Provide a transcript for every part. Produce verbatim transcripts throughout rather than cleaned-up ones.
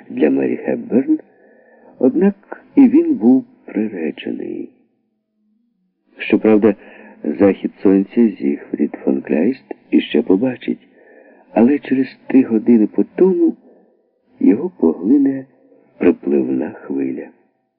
для Мері Хепберн, однак і він був приречений. Щоправда, захід сонця Зігфрід фон Кляйст іще побачить, але через три години по тому його поглине припливна хвиля.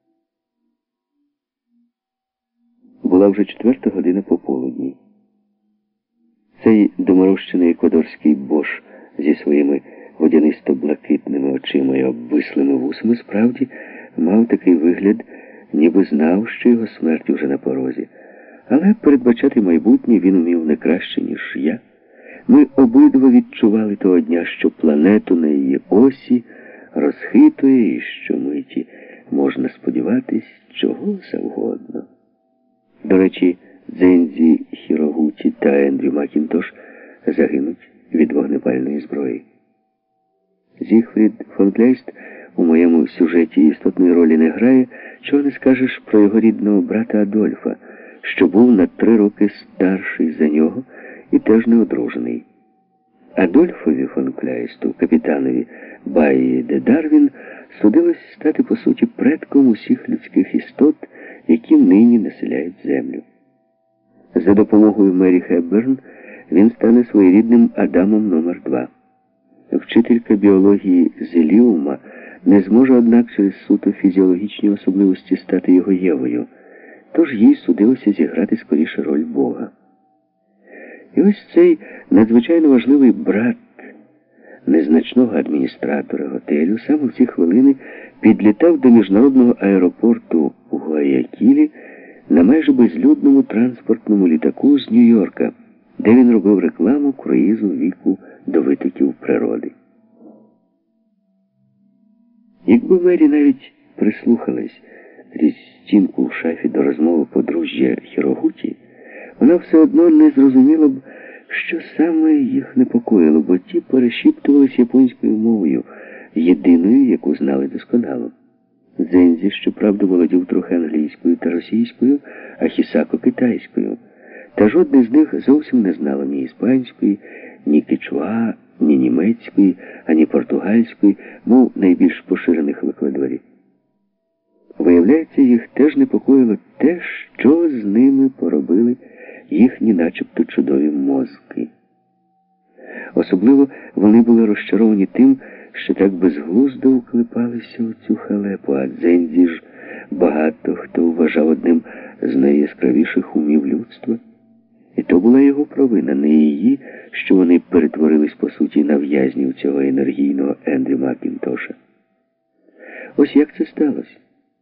Була вже четверта година пополудні. Цей доморощений еквадорський бош зі своїми водянисто-блакитними очима і обвислими вусами справді мав такий вигляд, ніби знав, що його смерть уже на порозі. Але передбачати майбутнє він умів не краще, ніж я. Ми обидва відчували того дня, що планету на її осі розхитує і щомиті можна сподіватись чого завгодно. До речі, Дзензі Хірогуті та Ендрю Макінтош загинуть від вогнепальної зброї. Зігфрід фон Кляйст у моєму сюжеті істотної ролі не грає, чого не скажеш про його рідного брата Адольфа, що був на три роки старший за нього і теж не одружений. Адольфові фон Кляйсту, капітанові Баї де Дарвін, судилось стати, по суті, предком усіх людських істот, які нині населяють землю. За допомогою Мері Хепберн він стане своєрідним Адамом номер два. Вчителька біології Зеліума не зможе, однак, через суто фізіологічні особливості стати його Євою, тож їй судилося зіграти скоріше роль Бога. І ось цей надзвичайно важливий брат незначного адміністратора готелю саме в ці хвилини підлітав до міжнародного аеропорту у Гуаякілі на майже безлюдному транспортному літаку з Нью-Йорка, де він робив рекламу круїзу віку до витоків природи. Якби Мері навіть прислухалась крізь стінку в шафі до розмови подружжя Хірогуті, вона все одно не зрозуміла б, що саме їх непокоїло, бо ті перешіптувались японською мовою, єдиною, яку знали досконало. Дзензі, щоправда, володів трохи англійською та російською, а Хісако – китайською. Та жодне з них зовсім не знало ні іспанської, ні кичуа, ні німецької, ані португальської, мов найбільш поширених в Еквадорі. Виявляється, їх теж непокоїло те, що з ними поробили їхні начебто чудові мозки. Особливо вони були розчаровані тим, що так безглуздо уклепалися у цю халепу, а Дзензі ж багато хто вважав одним з найяскравіших умів людства. І то була його провина, не її, що вони перетворились по суті на в'язнів цього енергійного Ендрю Макінтоша. Ось як це сталося.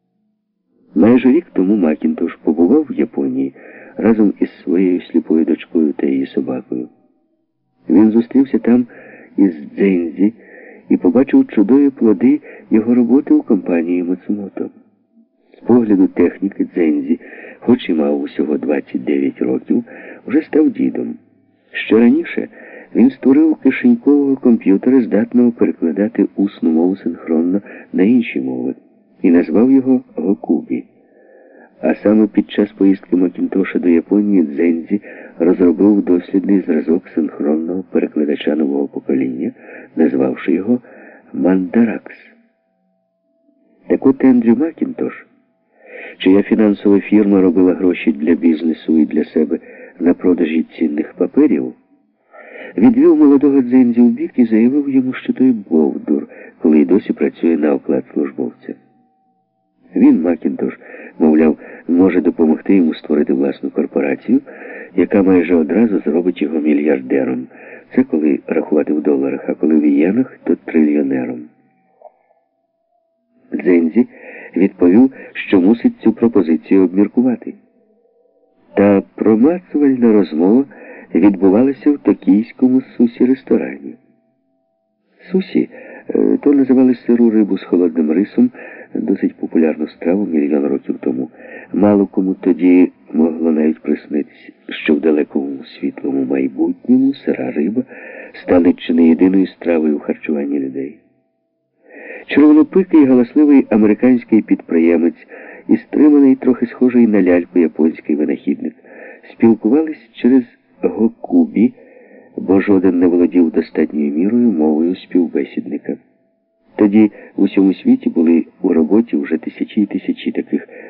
Майже рік тому Макінтош побував в Японії разом із своєю сліпою дочкою та її собакою. Він зустрівся там із Дзензі і побачив чудові плоди його роботи у компанії Мацумото. З погляду техніки Дзензі, хоч і мав усього двадцять дев'ять років, вже став дідом. Ще раніше він створив кишенькового комп'ютера, здатного перекладати усну мову синхронно на інші мови, і назвав його Гокубі. А саме під час поїздки Макінтоша до Японії Дзензі розробив дослідний зразок синхронного перекладача нового покоління, назвавши його Мандаракс. Так от Ендрю Макінтош, чия фінансова фірма робила гроші для бізнесу і для себе на продажі цінних паперів, відвів молодого Дзензі у бік і заявив йому, що той бовдур, коли й досі працює на оклад службовця. Він, Макінтош, мовляв, може допомогти йому створити власну корпорацію, яка майже одразу зробить його мільярдером. Це коли рахувати в доларах, а коли в ієнах, то трильйонером. Дзензі відповів, що мусить цю пропозицію обміркувати. Та промацувальна розмова відбувалася в токійському сусі-ресторані. Сусі – то називали сиру рибу з холодним рисом, досить популярну страву мільйон років тому. Мало кому тоді могло навіть приснитися, що в далекому світлому майбутньому сира риба стане чи не єдиною стравою у харчуванні людей. Червонопикий, галасливий американський підприємець і стриманий, трохи схожий на ляльку японський винахідник спілкувались через Гокубі, бо жоден не володів достатньою мірою мовою співбесідника. Тоді в усьому світі були у роботі вже тисячі і тисячі таких